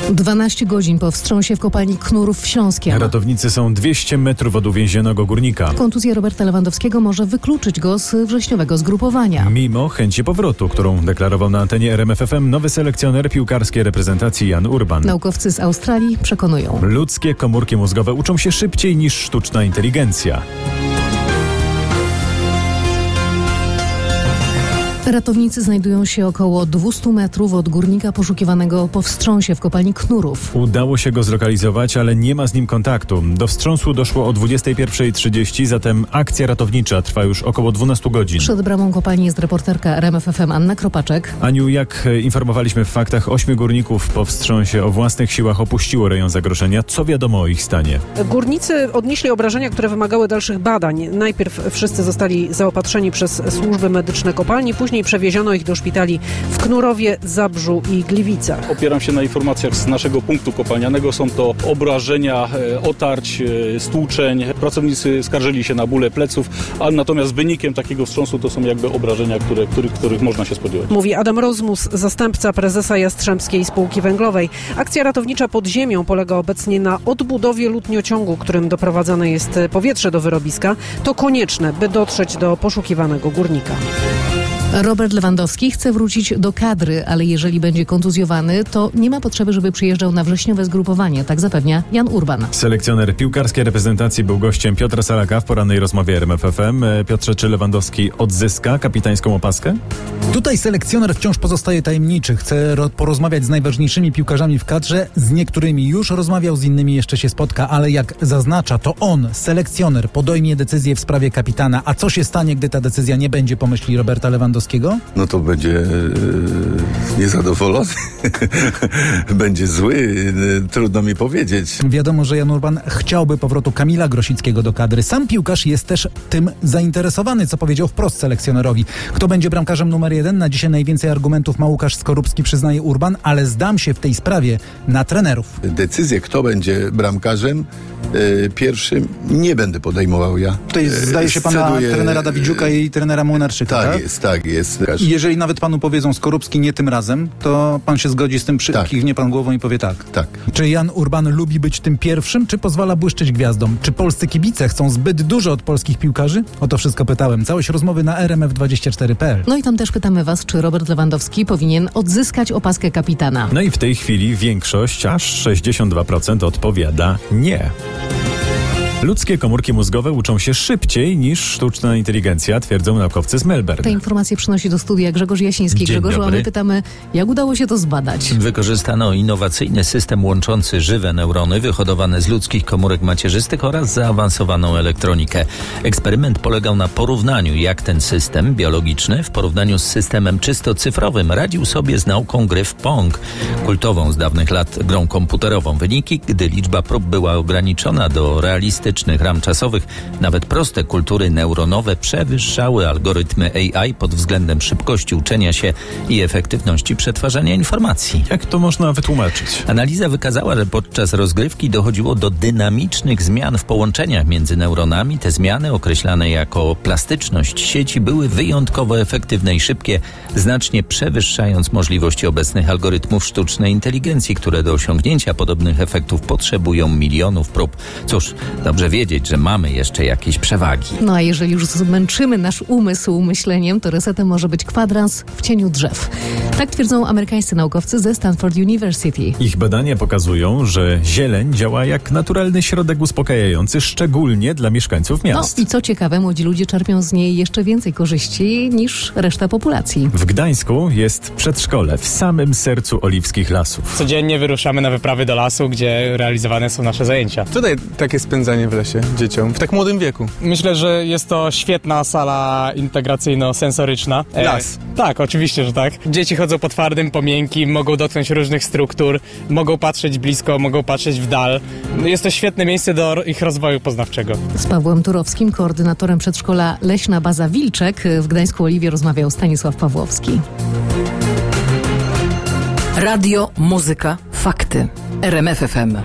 12 godzin po wstrząsie w kopalni Knurów w Śląskiem. Ratownicy są 200 metrów od uwięzionego górnika. Kontuzja Roberta Lewandowskiego może wykluczyć go z wrześniowego zgrupowania. Mimo chęci powrotu, którą deklarował na antenie RMF FM nowy selekcjoner piłkarskiej reprezentacji Jan Urban. Naukowcy z Australii przekonują. Ludzkie komórki mózgowe uczą się szybciej niż sztuczna inteligencja. Ratownicy znajdują się około 200 metrów od górnika poszukiwanego po wstrząsie w kopalni Knurów. Udało się go zlokalizować, ale nie ma z nim kontaktu. Do wstrząsu doszło o 21:30, zatem akcja ratownicza trwa już około 12 godzin. Przed bramą kopalni jest reporterka RMF FM Anna Kropaczek. Aniu, jak informowaliśmy w faktach, 8 górników po wstrząsie o własnych siłach opuściło rejon zagrożenia. Co wiadomo o ich stanie? Górnicy odnieśli obrażenia, które wymagały dalszych badań. Najpierw wszyscy zostali zaopatrzeni przez służby medyczne kopalni, później przewieziono ich do szpitali w Knurowie, Zabrzu i Gliwicach. Opieram się na informacjach z naszego punktu kopalnianego. Są to obrażenia, otarć, stłuczeń. Pracownicy skarżyli się na bóle pleców, a natomiast wynikiem takiego wstrząsu to są jakby obrażenia, których można się spodziewać. Mówi Adam Rozmus, zastępca prezesa Jastrzębskiej Spółki Węglowej. Akcja ratownicza pod ziemią polega obecnie na odbudowie lutniociągu, którym doprowadzane jest powietrze do wyrobiska. To konieczne, by dotrzeć do poszukiwanego górnika. Robert Lewandowski chce wrócić do kadry, ale jeżeli będzie kontuzjowany, to nie ma potrzeby, żeby przyjeżdżał na wrześniowe zgrupowanie, tak zapewnia Jan Urban. Selekcjoner piłkarskiej reprezentacji był gościem Piotra Salaka w porannej rozmowie RMF FM. Piotrze, czy Lewandowski odzyska kapitańską opaskę? Tutaj selekcjoner wciąż pozostaje tajemniczy. Chce porozmawiać z najważniejszymi piłkarzami w kadrze. Z niektórymi już rozmawiał, z innymi jeszcze się spotka, ale jak zaznacza, to on, selekcjoner, podejmie decyzję w sprawie kapitana. A co się stanie, gdy ta decyzja nie będzie po myśli Roberta Lewandowskiego? No to będzie niezadowolony, będzie zły, trudno mi powiedzieć. Wiadomo, że Jan Urban chciałby powrotu Kamila Grosickiego do kadry. Sam piłkarz jest też tym zainteresowany, co powiedział wprost selekcjonerowi. Kto będzie bramkarzem numer 1? Na dzisiaj najwięcej argumentów ma Łukasz Skorupski, przyznaje Urban, ale zdam się w tej sprawie na trenerów. Decyzję, kto będzie bramkarzem pierwszym, nie będę podejmował ja. Tutaj zdaje się pana trenera Dawidziuka i trenera Młynarczyka, tak? Tak jest. I jeżeli nawet panu powiedzą Skorupski nie tym razem, to pan się zgodzi z tym, kiwnie pan głową i powie tak. Tak. Czy Jan Urban lubi być tym pierwszym, czy pozwala błyszczeć gwiazdom? Czy polscy kibice chcą zbyt dużo od polskich piłkarzy? O to wszystko pytałem. Całość rozmowy na rmf24.pl. No i tam też pytamy was, czy Robert Lewandowski powinien odzyskać opaskę kapitana. No i w tej chwili większość, aż 62% odpowiada nie. Ludzkie komórki mózgowe uczą się szybciej niż sztuczna inteligencja, twierdzą naukowcy z Melbourne. Te informacje przynosi do studia Grzegorz Jasiński. Grzegorzu, a my pytamy, jak udało się to zbadać? Wykorzystano innowacyjny system łączący żywe neurony wyhodowane z ludzkich komórek macierzystych oraz zaawansowaną elektronikę. Eksperyment polegał na porównaniu, jak ten system biologiczny w porównaniu z systemem czysto cyfrowym radził sobie z nauką gry w Pong, kultową z dawnych lat grą komputerową. Wyniki, gdy liczba prób była ograniczona do realistycznych ram czasowych, nawet proste kultury neuronowe przewyższały algorytmy AI pod względem szybkości uczenia się i efektywności przetwarzania informacji. Jak to można wytłumaczyć? Analiza wykazała, że podczas rozgrywki dochodziło do dynamicznych zmian w połączeniach między neuronami. Te zmiany, określane jako plastyczność sieci, były wyjątkowo efektywne i szybkie, znacznie przewyższając możliwości obecnych algorytmów sztucznej inteligencji, które do osiągnięcia podobnych efektów potrzebują milionów prób. Cóż, dobrze wiedzieć, że mamy jeszcze jakieś przewagi. No a jeżeli już zmęczymy nasz umysł myśleniem, to resetem może być kwadrans w cieniu drzew. Tak twierdzą amerykańscy naukowcy ze Stanford University. Ich badania pokazują, że zieleń działa jak naturalny środek uspokajający, szczególnie dla mieszkańców miast. No i co ciekawe, młodzi ludzie czerpią z niej jeszcze więcej korzyści niż reszta populacji. W Gdańsku jest przedszkole w samym sercu oliwskich lasów. Codziennie wyruszamy na wyprawy do lasu, gdzie realizowane są nasze zajęcia. Co daje takie spędzanie w lesie dzieciom w tak młodym wieku? Myślę, że jest to świetna sala integracyjno-sensoryczna. Las. Tak, oczywiście, że tak. Dzieci chodzą po twardym, po miękkim, mogą dotknąć różnych struktur, mogą patrzeć blisko, mogą patrzeć w dal. Jest to świetne miejsce do ich rozwoju poznawczego. Z Pawłem Turowskim, koordynatorem przedszkola Leśna Baza Wilczek w Gdańsku Oliwie, rozmawiał Stanisław Pawłowski. Radio, muzyka, fakty. RMF FM.